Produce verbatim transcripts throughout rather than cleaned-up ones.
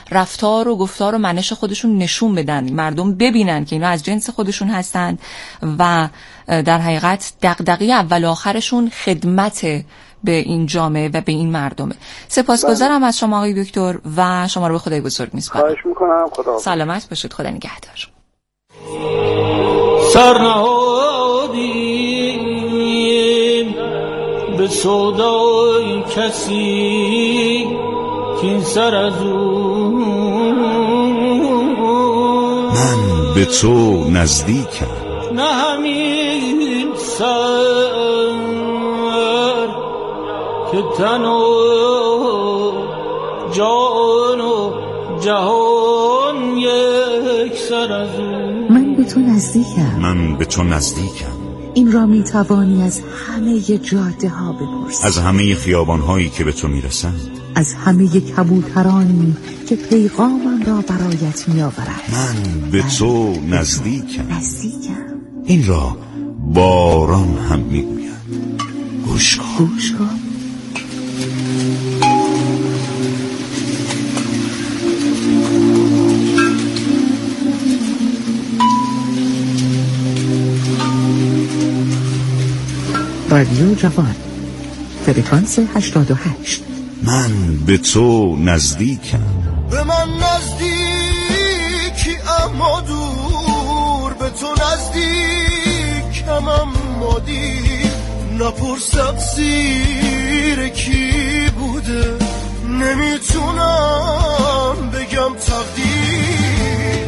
رفتار و گفتار و منش خودشون نشون بدن، مردم ببینن که اینا از جنس خودشون هستند و در حقیقت دغدغه اول و آخرشون خدمت به این جامعه و به این مردمه. سپاسگزارم از شما آقای دکتر و شما رو به خدای بزرگ میسپارم. خواهش میکنم. خدا سلامت باشید. خدا نگهدار. سرنهادیم به سودای کسی که این سر از اون من به تو نزدیکم، نه همین سر که تن و جان و جهان یک سر از اون. من به تو نزدیکم، من به تو نزدیکم. این را می توانی از همه جاده ها بپرسی، از همه خیابان هایی که به تو میرسند، از همه کبوترانی که پیغامم را برایت می آورد. من به تو نزدیکم. نزدیکم. این را باران هم میگوید. گوش کن. گوش کن. رادیو جوان، فرکانس هشتاد و هشت. من به تو نزدیکم. به من نزدیکی اما دور، به تو نزدیکم اما دیر. نپرسم زیر کی بوده، نمیتونم بگم تقدیر.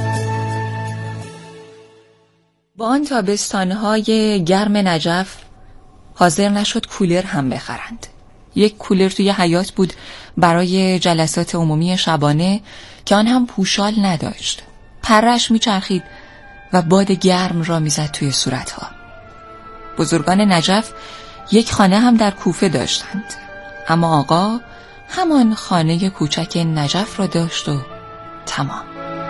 با آن تابستان‌های گرم نجف حاضر نشد کولر هم بخرند. یک کولر توی حیاط بود برای جلسات عمومی شبانه که آن هم پوشال نداشت. پرش میچرخید و باد گرم را میزد توی صورتها. بزرگان نجف یک خانه هم در کوفه داشتند، اما آقا همان خانه کوچک نجف را داشت و تمام.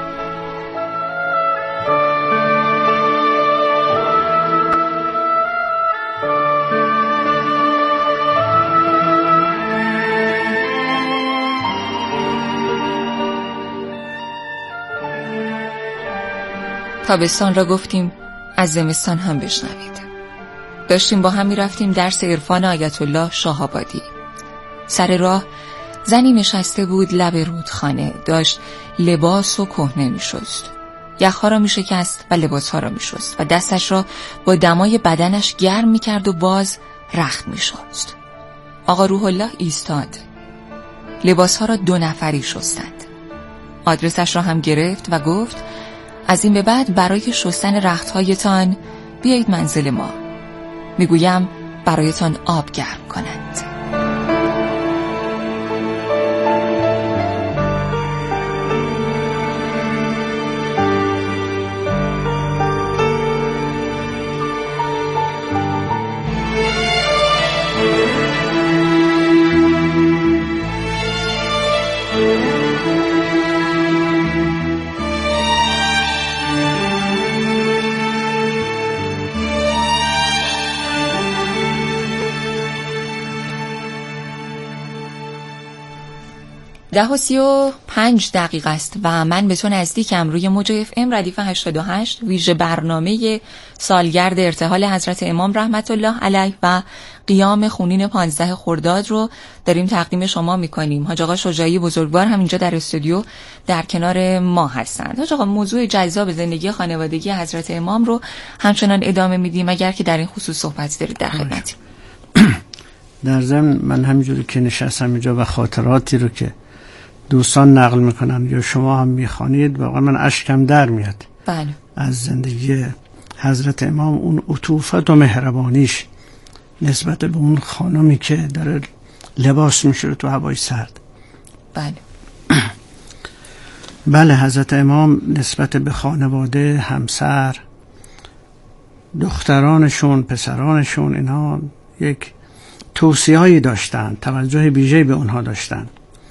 تابستان را گفتیم، از زمستان هم بشنوید. داشتیم با هم می رفتیم درس عرفان آیت الله شاه‌آبادی. سر راه زنی نشسته بود لب رودخانه، داشت لباس و کهنه می شست. یخها را می شکست و لباس ها را می شست و دستش را با دمای بدنش گرم می کرد و باز رخت می شست. آقا روح الله ایستاد. لباس ها را دو نفری شستند. آدرسش را هم گرفت و گفت از این به بعد برای شستن رختهایتان بیایید منزل ما. میگویم برایتان آب گرم کنند. ده و سی و پنج دقیقه است و من به تو نزدیکم روی موج اف ام ردیف هشتاد و هشت، ویژه برنامه سالگرد ارتحال حضرت امام رحمت الله علیه و قیام خونین پانزده خرداد رو داریم تقدیم شما میکنیم. حاج آقا شجاعی بزرگوار هم اینجا در استودیو در کنار ما هستند. حاج آقا موضوع جذاب زندگی خانوادگی حضرت امام رو همچنان ادامه میدیم اگر که در این خصوص صحبت دارید در خدمتیم. در ضمن من همینجوری که نشستم اینجا و خاطراتی رو که دوستان نقل میکنن یا شما هم میخوانید واقعا من اشکم در میاد. بله. از زندگی حضرت امام، اون عطوفت و مهربانیش نسبت به اون خانمی که داره لباس میشه تو هوای سرد. بله. بله، حضرت امام نسبت به خانواده، همسر، دخترانشون، پسرانشون، اینا یک توصیه‌ای داشتن، توجه ویژه‌ای به اونها داشتن.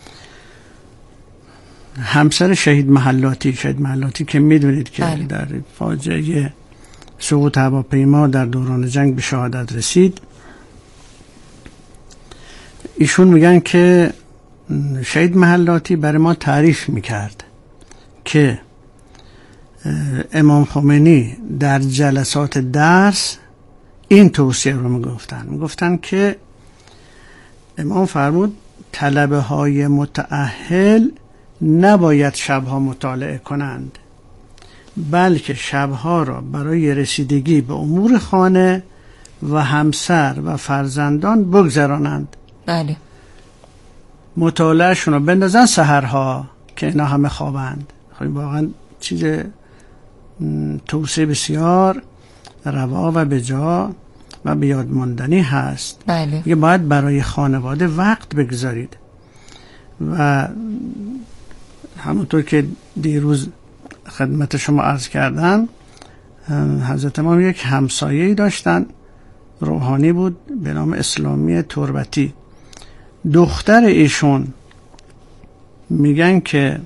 همسر شهید محلاتی، شهید محلاتی که میدونید که بله. در فاجعه سقوط هواپیما در دوران جنگ به شهادت رسید. ایشون میگن که شهید محلاتی برای ما تعریف میکرد که امام خمینی در جلسات درس این توصیه رو میگفتن میگفتن که امام فرمود طلبه های متأهل نباید شبها مطالعه کنند، بلکه شبها را برای رسیدگی به امور خانه و همسر و فرزندان بگذرانند. بله. مطالعهشون رو بندازن سحرها که اینا همه خوابند. خب واقعا چیز توصیه بسیار روا و بجا و بیاد ماندنی هست. بله. یه باید برای خانواده وقت بگذارید و همونطور که دیروز خدمت شما عرض کردم، حضرت امام یک همسایه‌ای داشتن، روحانی بود به نام اسلامی تربتی. دختر ایشون میگن که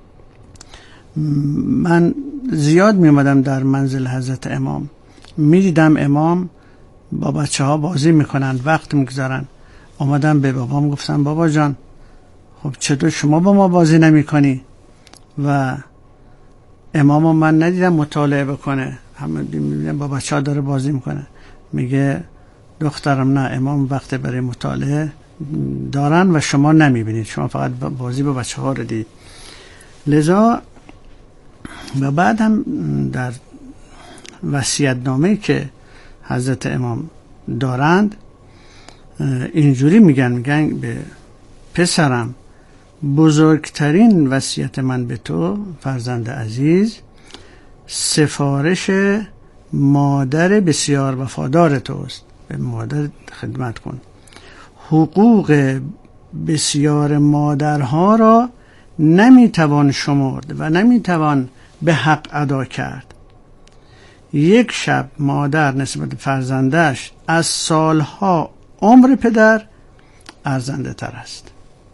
من زیاد میمدم در منزل حضرت امام، میدیدم امام با بچه ها بازی میکنن، وقت میگذارن. آمدم به بابام گفتم بابا جان خب چطور شما با ما بازی نمی کنی؟ و امامو من ندیدم مطالعه بکنه، همه میبینم با بچه ها داره بازی میکنه. میگه دخترم نه، امام وقت برای مطالعه دارن و شما نمیبینید، شما فقط بازی با بچه ها رو دید. لذا و بعد هم در وصیت‌نامه‌ای که حضرت امام دارند اینجوری میگن میگن به پسرم بزرگترین وصیت من به تو فرزند عزیز سفارش مادر بسیار وفادار توست، به مادر خدمت کن. حقوق بسیار مادرها را نمیتوان شمرد و نمیتوان به حق ادا کرد. یک شب مادر نسبت فرزندش از سالها عمر پدر ارزنده تر است.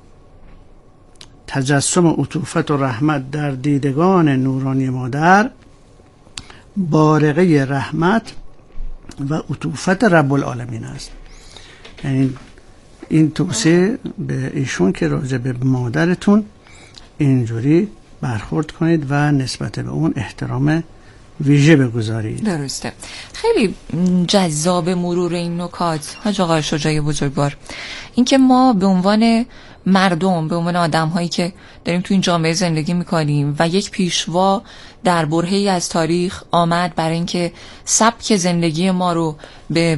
تجسم عطوفت و رحمت در دیدگان نورانی مادر بارقه رحمت و عطوفت رب العالمین است. یعنی این توصیه به ایشون که راجع به مادرتون اینجوری برخورد کنید و نسبت به اون احترام ویژه بگذارید. درسته. خیلی جذاب مرور این نکات حاج آقای شجاعی بزرگوار، اینکه ما به عنوان مردم، به عنوان آدم هایی که داریم تو این جامعه زندگی میکنیم و یک پیشوا در برهه‌ای از تاریخ آمد برای اینکه سبک زندگی ما رو به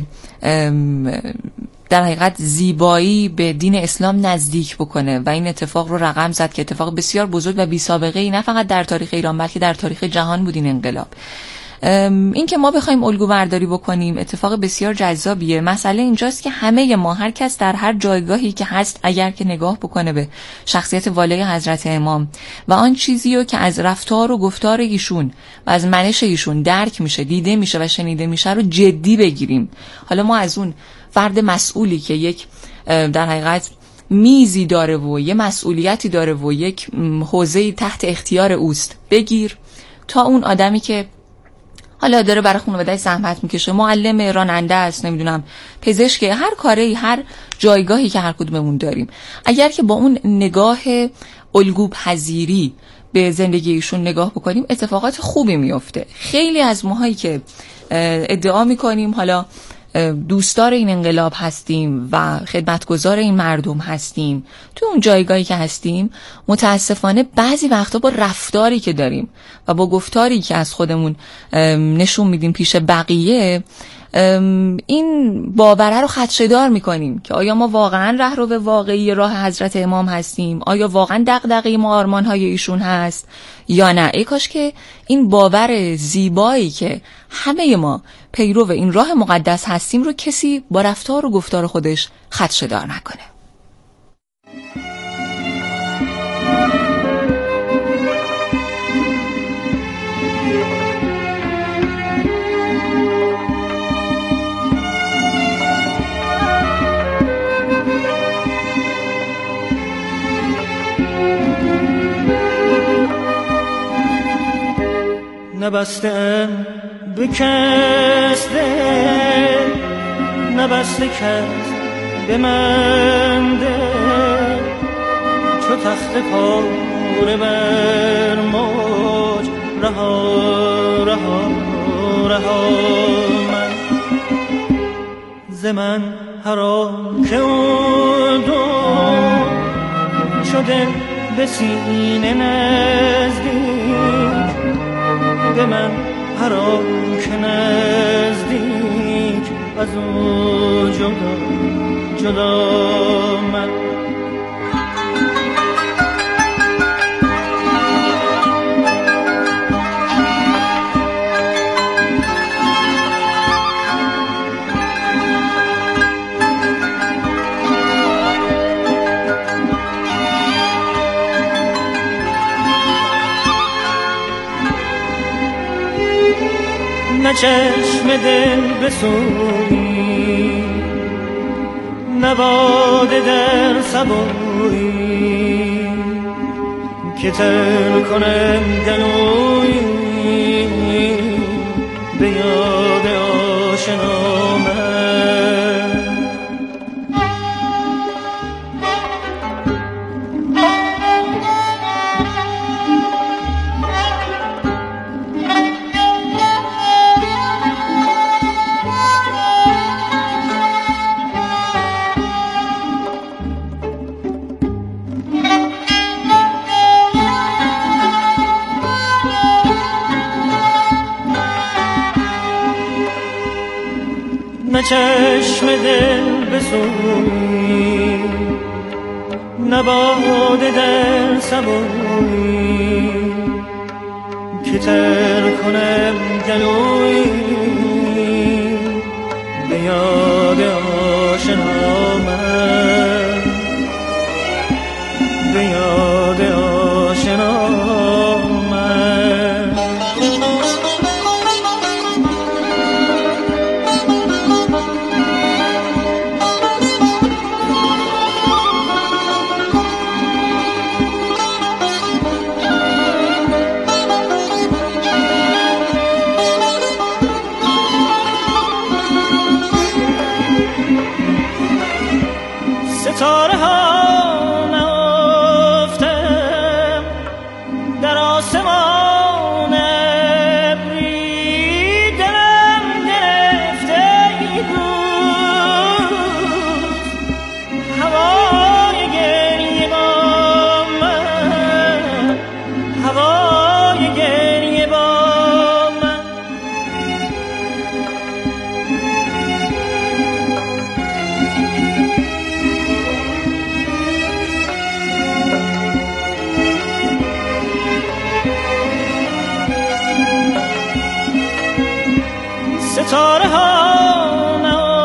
در حقیقت زیبایی به دین اسلام نزدیک بکنه و این اتفاق رو رقم زد که اتفاق بسیار بزرگ و بی سابقه ای نه فقط در تاریخ ایران بلکه در تاریخ جهان بود این انقلاب. این که ما بخوایم الگو برداری بکنیم اتفاق بسیار جذابیه. مسئله اینجاست که همه ما، هر کس در هر جایگاهی که هست، اگر که نگاه بکنه به شخصیت والای حضرت امام و آن چیزی رو که از رفتار و گفتار ایشون و از منش ایشون درک میشه، دیده میشه و شنیده میشه رو جدی بگیریم. حالا ما از اون فرد مسئولی که یک در حقیقت میزی داره و یه مسئولیتی داره و یک حوزه‌ای تحت اختیار اوست بگیر، تا اون آدمی که حالا داره برای خانواده‌اش زحمت میکشه، معلم، راننده است، نمیدونم پزشک، هر کاری، هر جایگاهی که هر کدوممون داریم، اگر که با اون نگاه الگو پذیری به زندگی ایشون نگاه بکنیم اتفاقات خوبی میفته. خیلی از ماهایی که ادعا میکنیم حالا دوستدار این انقلاب هستیم و خدمتگزار این مردم هستیم، تو اون جایگاهی که هستیم متاسفانه بعضی وقتا با رفتاری که داریم و با گفتاری که از خودمون نشون میدیم پیش بقیه این باوره رو خدشه‌دار میکنیم که آیا ما واقعا رهرو واقعی راه حضرت امام هستیم، آیا واقعا دغدغه ما آرمان‌های ایشون هست یا نه. ای کاش که این باور زیبایی که همه ما پیرو این راه مقدس هستیم رو کسی با رفتار و گفتار خودش خدشه‌دار نکنه. نبستم به کس دل، نبسته کس به من دل، تخت پاره بر موج رها رها رها من ز من هر آن که دو شده به سینه نزدیک به من هر آن که نزدیک از او جدا جدا من نه چشم دل بسویی نه باده در سبویی که تر کنم گلویی به یاد آشنا من نه چشم دل بسویی نه باده در سبویی که تر کنم گلویی به یاد آشنا من به یاد آشنا من ستاره ها نهفتم در آسمان ابری دلم گرفته روز هوای گریه با من هوای گریه با من ستاره ها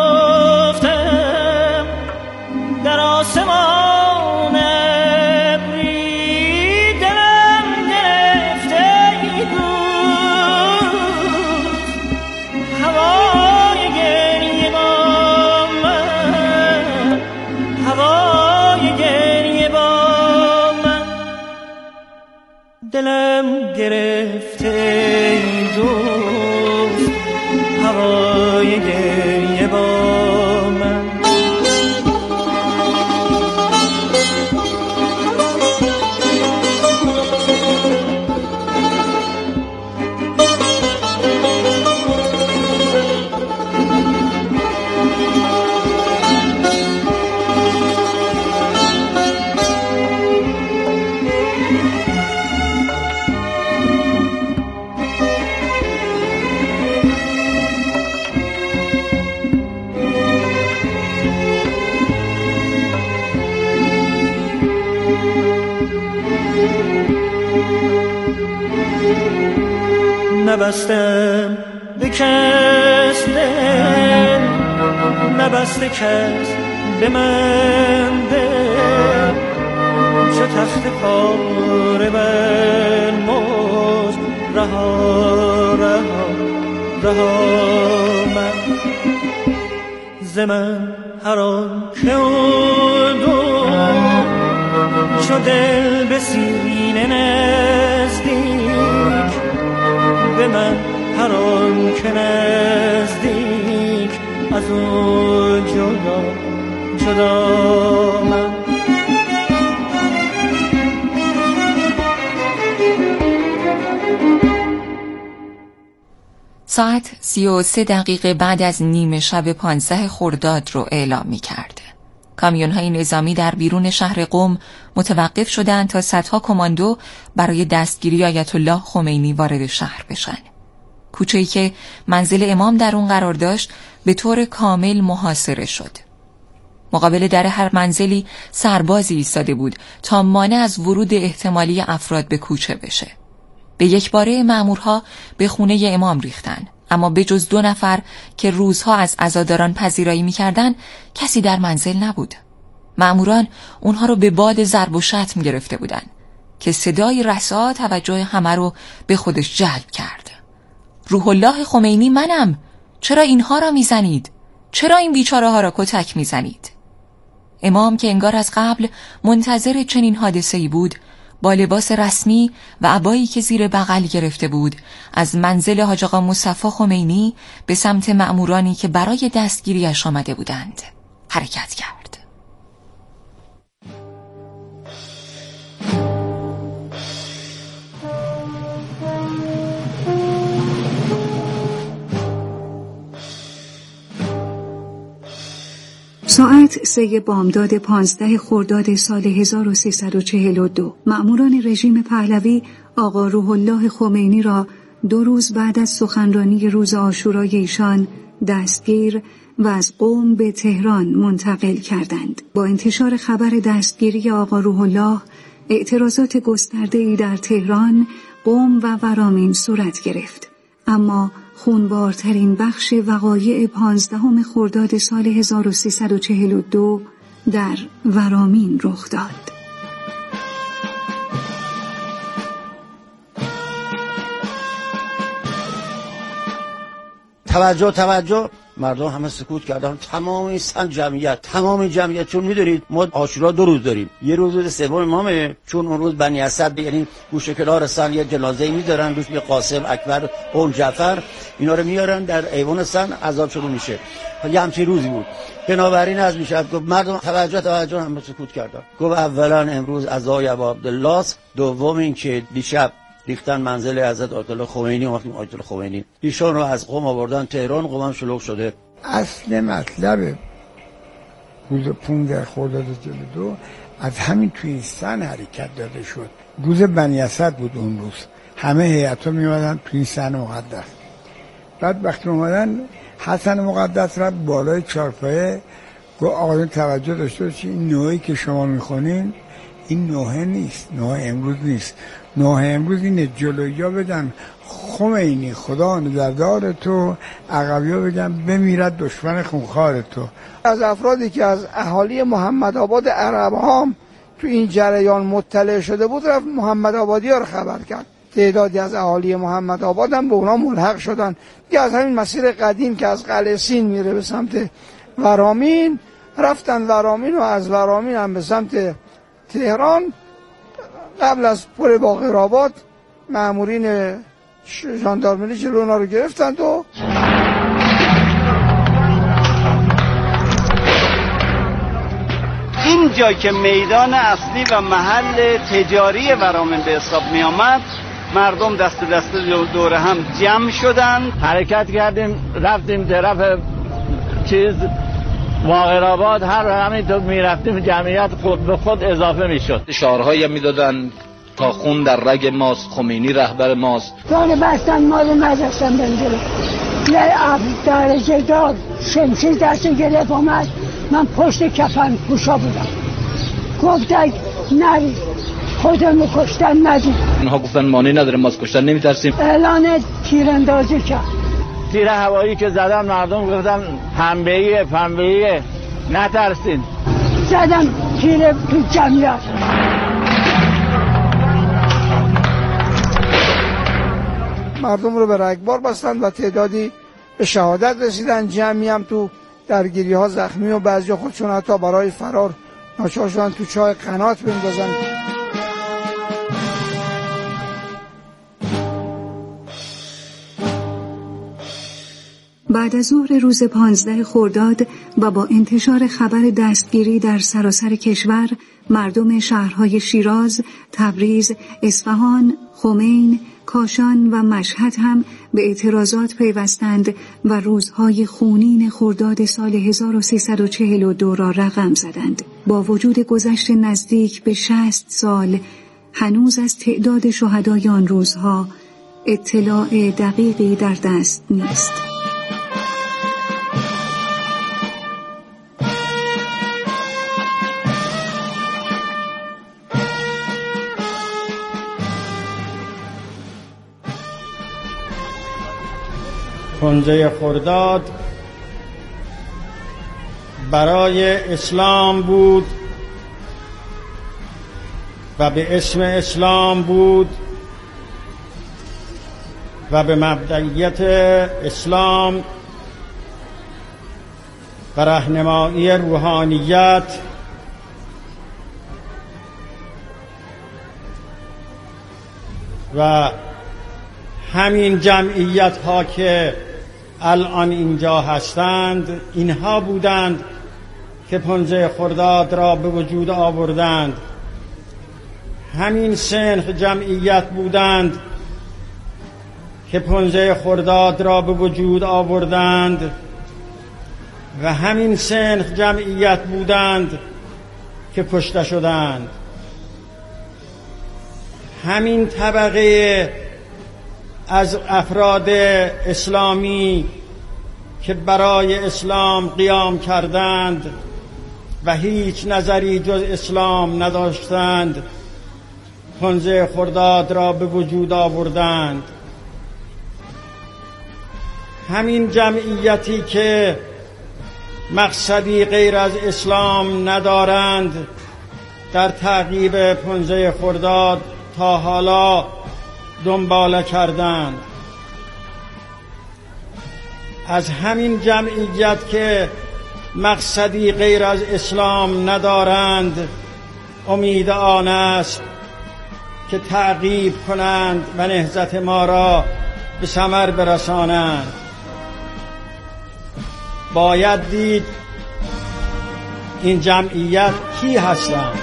نهفتم در آسمان ابری دلم گرفته روز هوای گریه با من هوای گریه با من دلم گرفته دوست هوای گریه با من نبستم به کس دل نبسته کس به من دل چه تخت پاره بر موج رها رها رها من ز من هر آن که دو چو دل به سینه نزدیک به من هر آن که نزدیک از او جدا جدا من ساعت سی و سه دقیقه بعد از نیمه شب پانزده خرداد رو اعلام می کرد. کامیون‌های نظامی در بیرون شهر قم متوقف شدند تا صدها کماندو برای دستگیری آیت الله خمینی وارد شهر بشن. کوچه‌ای که منزل امام در اون قرار داشت به طور کامل محاصره شد. مقابل در هر منزلی سربازی ایستاده بود تا مانع از ورود احتمالی افراد به کوچه بشه. به یک باره مأمورها به خونه امام ریختن، اما به جز دو نفر که روزها از عزاداران پذیرایی می‌کردند، کسی در منزل نبود. مأموران اونها رو به باد ضرب و شتم گرفته بودند که صدای رسا توجه همه رو به خودش جلب کرد. روح الله خمینی منم، چرا اینها را میزنید؟ چرا این بیچاره ها را کتک میزنید؟ امام که انگار از قبل منتظر چنین حادثه‌ای بود، با لباس رسمی و عبایی که زیر بغل گرفته بود، از منزل حاج آقا مصطفی خمینی به سمت مأمورانی که برای دستگیریش آمده بودند حرکت کرد. ساعت سه بامداد پانزده خرداد سال هزار و سیصد و چهل و دو مأموران رژیم پهلوی آقا روح الله خمینی را دو روز بعد از سخنرانی روز عاشورای ایشان دستگیر و از قم به تهران منتقل کردند. با انتشار خبر دستگیری آقا روح الله، اعتراضات گسترده‌ای در تهران، قم و ورامین صورت گرفت. اما خونبارترین بخش وقایع پانزدهم خرداد سال هزار و سیصد و چهل و دو در ورامین رخ داد. توجه توجه مردم همه سکوت کردن، تمام این سن جمعیت تمام جمعیت، چون میدونید ما عاشورا دو روز داریم، یه روز روز سوم امامه، چون اون روز بنی اسد یعنی گوشه کنار سن یه جنازه میذارن، روش به قاسم، اکبر، اون جعفر، اینا رو میارن در ایوان سن، عذاب شروع میشه. یه همچین روزی بود. بنابراین از میشه گفت مردم توجه توجه همه سکوت کردن. گفت اولا امروز عزای ابا عبدالله، دوم این که دیشب ریختن منزل حضرت آیت الله خمینی، وقتی آیت الله خمینی ایشون رو از قم آوردن تهران، قم هم شلوغ شده. اصل مطلب روز پانزده خرداد چهل و دو از همین توی سن حرکت داده شد. روز بنی اسد بود اون روز، همه هیئت‌ها میومدن توی سن مقدس. بعد وقتی اومدن حسن مقدس را بالای چارپایه گفت آقایون توجه داشته باشید، این نوعی که شما میخونین این نوحه نیست، نوحه امروز نیست. نوحه امروز اینه جلویا بدن خمینی خدا نگهدار تو، عقبیا بگن بمیرد دشمن خونخوار تو. از افرادی که از اهالی محمد آباد عرب هام تو این جریان مطلع شده بود رفت محمد آبادی ها رو خبر کرد. تعدادی از اهالی محمد آباد هم به اونا ملحق شدن. دیگه از همین مسیر قدیم که از قلعه سین میره به سمت ورامین رفتن ورامین و از ورامین هم به سمت تهران. قبل از پل باقرآباد مامورین ژاندارمری جلو اونا رو گرفتند و اینجا که میدان اصلی و محل تجاری ورامین به حساب می آمد، مردم دست دست دور هم جمع شدند، حرکت کردیم، رفتیم طرف چیز باقرآباد. هر همینطور می رفتیم جمعیت خود به خود اضافه می شد. شعارهایی می دادن تا خون در رگ ماست، خمینی رهبر ماست. دانه بستن ما رو نذاشتن بنجلو، یه درجه دار شمشیر دست گرفت آمد، من پشت کفن پوشا بودم، گفتن نرید خودمو کشتن ندید. اونها گفتن مانعی نداره، ما از کشتن نمی ترسیم. اعلان تیراندازی کرد. تیر هوایی که زدن مردم گفتن پنبه‌ایه پنبه‌ایه، نترسین. زدم تیر تو جمعیت. مردم رو به رگبار بستن و تعدادی به شهادت رسیدن. جمعی هم تو درگیری ها زخمی و بعضی خودشون حتی برای فرار ناچار شدن تو چاه قنات بندازن. بعد از ظهر روز پانزده خرداد و با انتشار خبر دستگیری در سراسر کشور، مردم شهرهای شیراز، تبریز، اصفهان، خمین، کاشان و مشهد هم به اعتراضات پیوستند و روزهای خونین خرداد سال هزار و سیصد و چهل و دو را رقم زدند. با وجود گذشت نزدیک به شصت سال، هنوز از تعداد شهدای آن روزها اطلاع دقیقی در دست نیست. پنجه خرداد برای اسلام بود و به اسم اسلام بود و به مبدئیت اسلام و راهنمایی روحانیت و همین جمعیت ها که الان اینجا هستند، اینها بودند که پنجه خرداد را به وجود آوردند. همین سنخ جمعیت بودند که پنجه خرداد را به وجود آوردند و همین سنخ جمعیت بودند که کشته شدند. همین طبقه از افراد اسلامی که برای اسلام قیام کردند و هیچ نظری جز اسلام نداشتند، پنجه خرداد را به وجود آوردند. همین جمعیتی که مقصدی غیر از اسلام ندارند، در تعقیب پنجه خرداد تا حالا دنباله کردند. از همین جمعیت که مقصدی غیر از اسلام ندارند، امید آن است که تعقیب کنند و نهضت ما را به ثمر برسانند. باید دید این جمعیت کی هستند.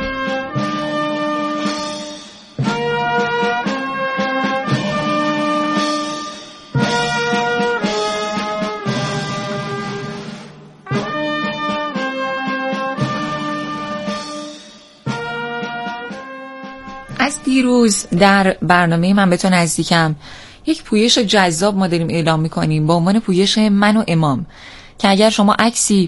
از دیروز در برنامه من به تو نزدیکم یک پویش جذاب ما داریم اعلام میکنیم با عنوان پویش من و امام، که اگر شما عکسی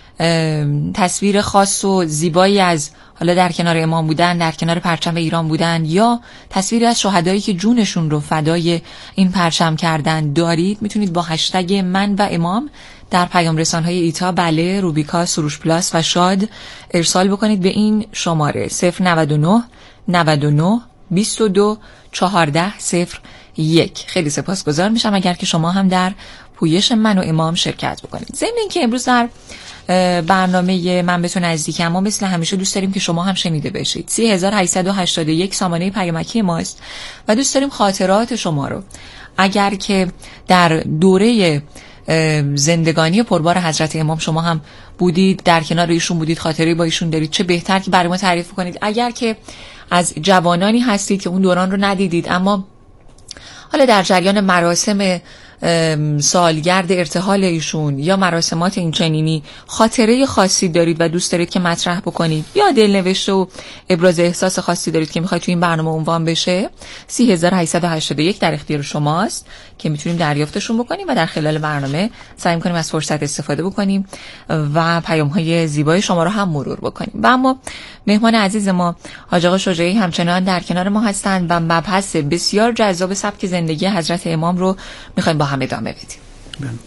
تصویر خاص و زیبایی از حالا در کنار امام بودن، در کنار پرچم ایران بودن، یا تصویری از شهدایی که جونشون رو فدای این پرچم کردن دارید، میتونید با هشتگ من و امام در پیام رسانهای ایتا، بله، روبیکا، سروش پلاس و شاد ارسال بکنید به این شماره صفر نود و نه نود و نه بیست و دو چهارده صفر یک. خیلی سپاسگزار میشم اگر که شما هم در پویش من و امام شرکت بکنید. ضمن اینکه امروز در برنامه من به تو نزدیکم، ما مثل همیشه دوست داریم که شما هم شنیده بشید. سی هزار و هشتصد و هشتاد و یک سامانه پیامکی ماست و دوست داریم خاطرات شما رو، اگر که در دوره زندگانی پربار حضرت امام شما هم بودید، در کنار ایشون بودید، خاطره با ایشون دارید، چه بهتر که برای ما تعریف کنید. اگر که از جوانانی هستید که اون دوران رو ندیدید، اما حالا در جریان مراسم سالگرد ارتحال ایشون یا مراسمات این چنینی خاطره خاصی دارید و دوست دارید که مطرح بکنید، یا دلنوشته و ابراز احساس خاصی دارید که میخواید توی این برنامه عنوان بشه، سی هزار و هشتصد و هشتاد و یک در اختیار شماست که میتونیم دریافتشون بکنیم و در خلال برنامه سعی میکنیم از فرصت استفاده بکنیم و پیام‌های زیبای شما رو هم مرور بکنیم. و اما مهمان عزیز ما حاج آقا شجاعی همچنان در کنار ما هستند و مبحث بسیار جذاب سبک زندگی حضرت امام رو میخوایم با هم ادامه بدیم.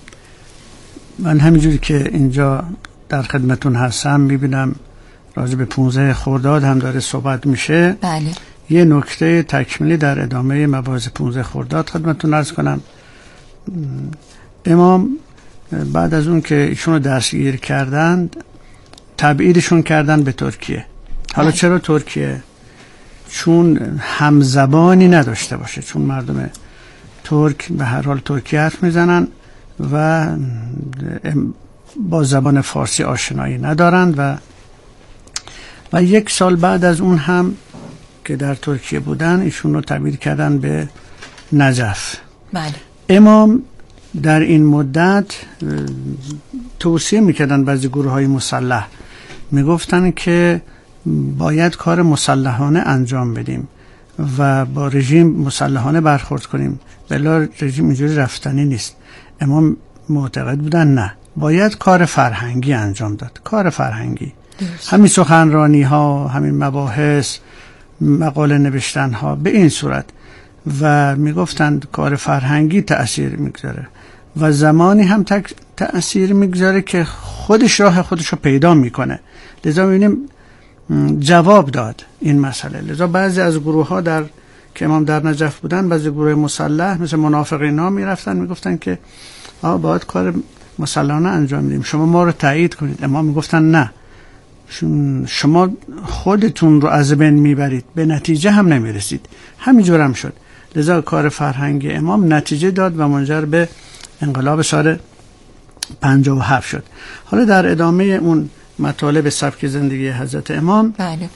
من همینجوری که اینجا در خدمتون هستم میبینم راجع به پونزده خرداد هم داره صحبت میشه. بله. یه نکته تکمیلی در ادامه مباحث پونزده خرداد خدمتون عرض کنم. امام بعد از اون که ایشون رو دستگیر کردند، تبعیدشون کردن به ترکیه. حالا چرا ترکیه؟ چون همزبانی نداشته باشه، چون مردم ترک به هر حال ترکی حرف میزنن و با زبان فارسی آشنایی ندارند و و یک سال بعد از اون هم که در ترکیه بودن ایشون رو تبعید کردن به نجف. بله. امام در این مدت توصیه میکردن بعضی گروه های مسلح، میگفتن که باید کار مسلحانه انجام بدیم و با رژیم مسلحانه برخورد کنیم، بلا رژیم اینجوری رفتنی نیست. امام معتقد بودن نه، باید کار فرهنگی انجام داد، کار فرهنگی، همین سخنرانی ها، همین مباحث، مقاله نوشتن ها، به این صورت. و میگفتند کار فرهنگی تأثیر میگذاره و زمانی هم تک تأثیر میگذاره که خودش راه خودش رو پیدا میکنه. لذا میبینیم جواب داد این مسئله. لذا بعضی از گروه ها در که امام در نجف بودن، بعضی گروه مسلح مثل منافقین ها میرفتن میگفتن که آقا باید کار مسلحانه انجام بدیم، شما ما رو تایید کنید. امام میگفتن نه، شما خودتون رو از بین میبرید، به نتیجه هم نمیرسید. همینجور هم شد. لذا کار فرهنگی امام نتیجه داد و منجر به انقلاب سال پنجاه و هفت شد. حالا در ادامه اون مطالب سبک زندگی حضرت امام، بله.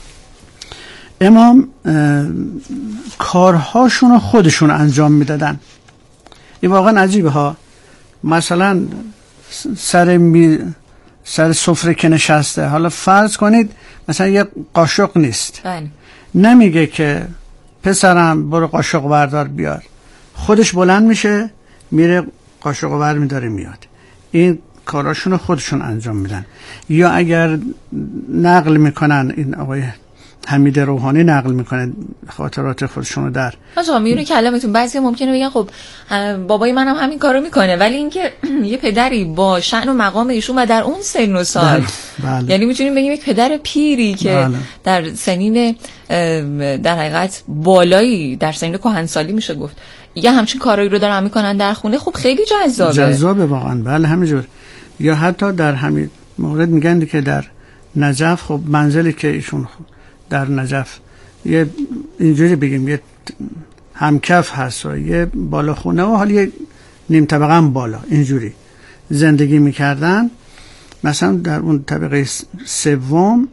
امام کارهاشون رو خودشون انجام میدادن. این واقعا عجیبه ها. مثلا سر می سر سفره که نشسته، حالا فرض کنید مثلا یه قاشق نیست، بله. نمیگه که پسرم برو قاشق بردار بیار، خودش بلند میشه میره قاشق بر میداره میاد. این کاراشون رو خودشون انجام میدن. یا اگر نقل میکنن، این آقای حمید روحانی نقل میکنه خاطرات خودشون رو در آقا میونه کلامتون، بعضی ممکنه بگن خب بابای منم هم همین کارو میکنه، ولی اینکه یه پدری با شأن و مقام ایشون و در اون سن و سال، بله. بله. یعنی میتونیم بگیم یک پدر پیری که بله. در سنین در حقیقت بالایی، در سنین کهنسالی میشه گفت، یه همچین کارایی رو دارن میکنن در خونه، خب خیلی جذابه. جذابه واقعا. بله همینجور. یا حتی در همین مورد میگن که در نجف، خب منزلی که ایشون در نجف یه اینجوری بگیم یه همکف هست و یه بالاخونه و حالا یه نیم طبقه هم بالا، اینجوری زندگی میکردن. مثلا در اون طبقه سوم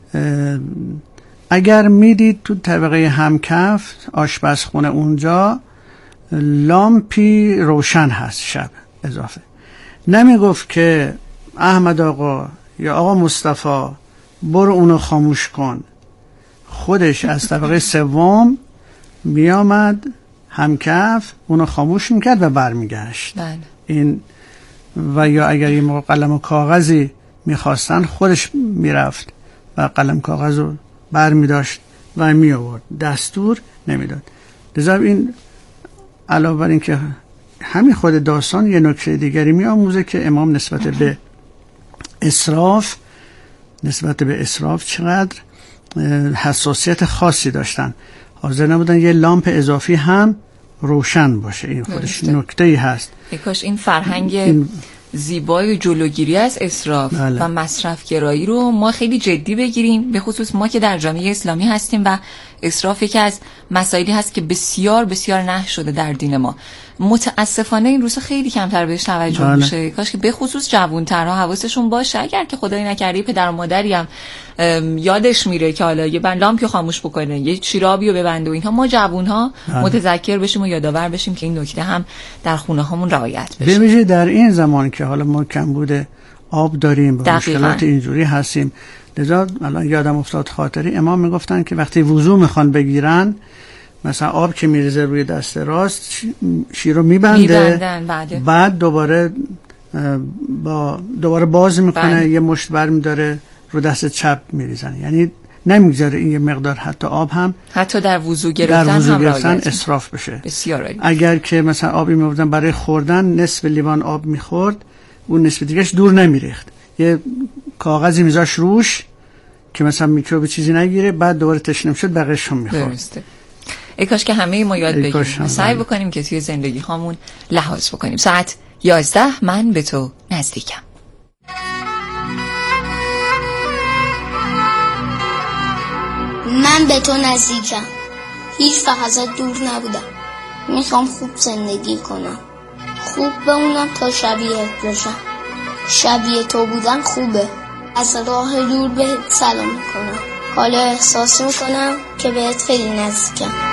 اگر میدید تو طبقه همکف آشپزخونه اونجا لامپی روشن هست شب اضافه. نمیگفت که احمد آقا یا آقا مصطفی برو اونو خاموش کن، خودش از طبقه سوم میامد همکف اونو خاموش میکرد و برمیگشت. بله. این و یا اگر یه موقع قلم و کاغذی میخواستن خودش میرفت و قلم کاغذ رو برمیداشت و میآورد، دستور نمیداد. لذا این علاوه بر این که همین خود داستان یه نکته دیگری میآموزه که امام نسبت به اسراف نسبت به اسراف چقدر حساسیت خاصی داشتن. حاضر نبودن یه لامپ اضافی هم روشن باشه. این خودش نکته‌ای هست. کاش این فرهنگ این زیبای جلوگیری از اسراف بله. و مصرف گرایی رو ما خیلی جدی بگیریم، به خصوص ما که در جامعه اسلامی هستیم و اسراف یکی از مسائلی هست که بسیار بسیار نهی شده در دین ما. متاسفانه این روزا خیلی کمتر بهش توجه بله. میشه. کاش که به خصوص جوان‌ترها حواسشون باشه، اگر که خدای نکرده پدر و مادری هم یادش میره که حالا یه بند لامپی خاموش بکنه، یه چیرابیو ببنده و اینها، ما جوان‌ها بله. متذکر بشیم و یادآور بشیم که این نکته هم در خونه هامون رعایت بشه. به ویژه در این زمان که حالا ما کمبود آب داریم و مشکلات اینجوری هستیم. لذا الان یادم افتاد خاطری امام میگفتن که وقتی وضو میخوان بگیرن، مثلا آب که میریزه روی دست راست شیر رو میبنده، بله. بعد دوباره با دوباره باز میکنه، بله. یه مشت بر میداره رو دست چپ میریزن، یعنی نمیگذاره این یه مقدار حتی آب هم حتی در وضو گرفتن در وضو هم گرفتن اسراف بشه. بسیار عالی. اگر که مثلا آبی میوردن برای خوردن، نصف لیوان آب میخورد، اون نصف دیگهش دور نمیریخت، یه کاغذی میذاش روش که مثلا میکروب چیزی نگیره، بعد دوباره تشنه شد بقیه‌اش هم میخورد. درسته. ای کاش که همه ما یاد بگیریم، سعی بله. بکنیم که توی زندگی هامون لحاظ بکنیم. ساعت یازده، من به تو نزدیکم. من به تو نزدیکم، هیچ وقت ازت دور نبودم. میخوام خوب زندگی کنم، خوب بمونم تا شبیهت بشم. شبیه تو بودن خوبه. از راه دور بهت سلام میکنم. حالا احساس میکنم که بهت خیلی نزدیکم.